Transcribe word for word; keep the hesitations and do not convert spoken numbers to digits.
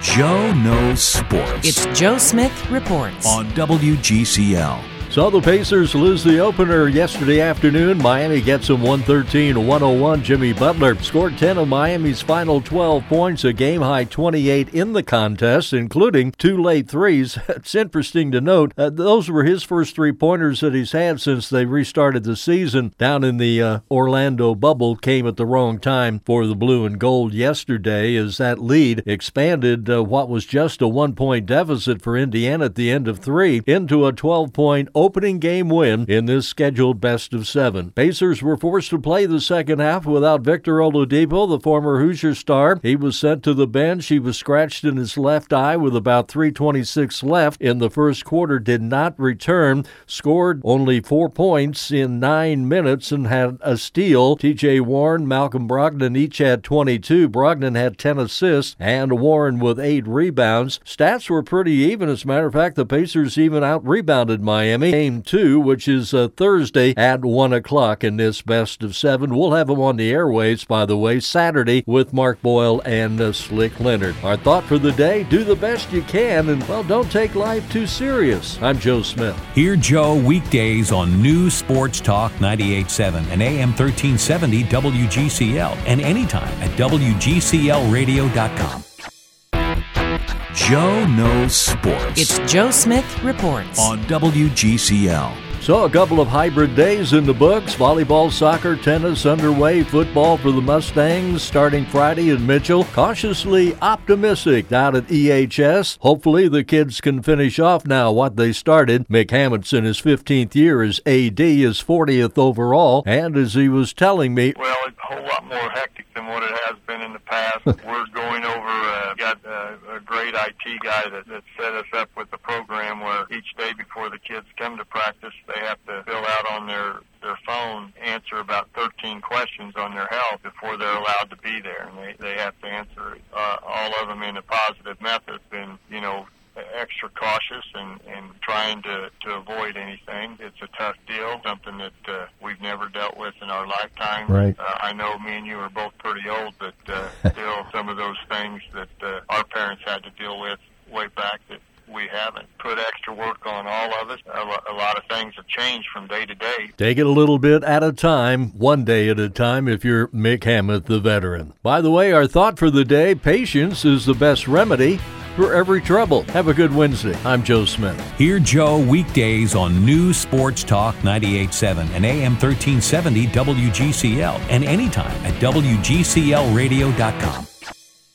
Joe Knows Sports. It's Joe Smith Reports on W G C L. So the Pacers lose the opener yesterday afternoon. Miami gets them one thirteen to one oh one. Jimmy Butler scored ten of Miami's final twelve points, a game-high twenty-eight in the contest, including two late threes. It's interesting to note, uh, those were his first three-pointers that he's had since they restarted the season. Down in the uh, Orlando bubble came at the wrong time for the blue and gold yesterday as that lead expanded uh, what was just a one-point deficit for Indiana at the end of three into a twelve-point opening game win in this scheduled best of seven. Pacers were forced to play the second half without Victor Oladipo, the former Hoosier star. He was sent to the bench. He was scratched in his left eye with about three twenty-six left in the first quarter, did not return, scored only four points in nine minutes and had a steal. T J Warren, Malcolm Brogdon each had twenty-two. Brogdon had ten assists and Warren with eight rebounds. Stats were pretty even. As a matter of fact, the Pacers even out-rebounded Miami. Game two, which is uh, Thursday at one o'clock in this best of seven. We'll have them on the airwaves, by the way, Saturday with Mark Boyle and uh, Slick Leonard. Our thought for the day, do the best you can and, well, don't take life too serious. I'm Joe Smith. Hear Joe weekdays on News Sports Talk ninety-eight point seven and A M thirteen seventy W G C L and anytime at W G C L radio dot com. Joe Knows Sports. It's Joe Smith Reports on W G C L. So a couple of hybrid days in the books. Volleyball, soccer, tennis underway. Football for the Mustangs starting Friday in Mitchell. Cautiously optimistic down at E H S. Hopefully the kids can finish off now what they started. Mick Hammondson, his fifteenth year as A D, is fortieth overall. And as he was telling me, well, it's a whole lot more hectic than what it has been in the past. We're going over, uh, got uh, a great I T guy that, that set us up with the program where each day before the kids come to practice, they have to fill out on their, their phone, answer about thirteen questions on their health before they're allowed to be there. And they, they have to answer uh, all of them in a positive method. And, you know, extra cautious and, and trying to, to avoid anything. It's a tough deal, something that uh, we've never dealt with in our lifetime. Right. Uh, I know me and you are both pretty old, but uh, still some of those things that uh, our parents had to deal with way back that we haven't. Put extra work on all of us. A, lo- a lot of things have changed from day to day. Take it a little bit at a time, one day at a time if you're Mick Hammond, the veteran. By the way, our thought for the day, patience is the best remedy for every trouble. Have a good Wednesday. I'm Joe Smith. Hear Joe weekdays on News Sports Talk ninety-eight point seven and A M thirteen seventy W G C L and anytime at W G C L radio dot com.